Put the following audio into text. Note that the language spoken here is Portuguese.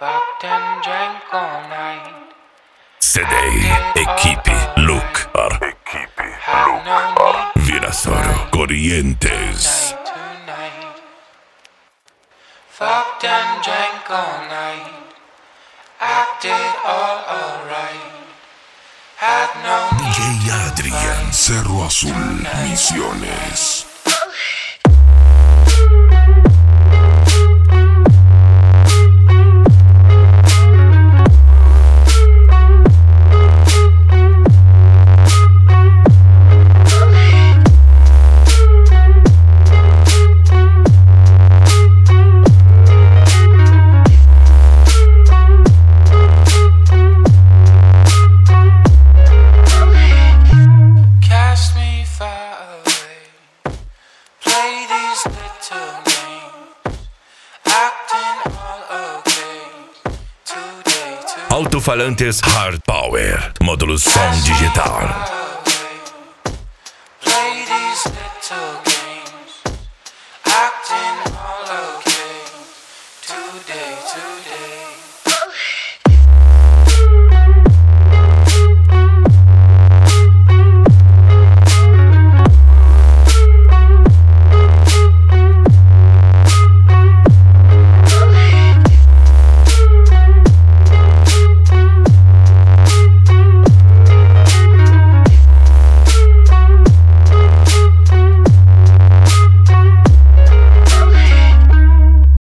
Fucked and drank all night. Sedei, echipi, Lucar, Had no need Virasoro, Corrientes. tonight. Fucked and drank all night. Acted all alright. Had no need DJ Adrian, Cerro Azul, Misiones. cast me far away. Play these little games. Acting all okay. Today, Altofalantes Hard Power, módulo som digital.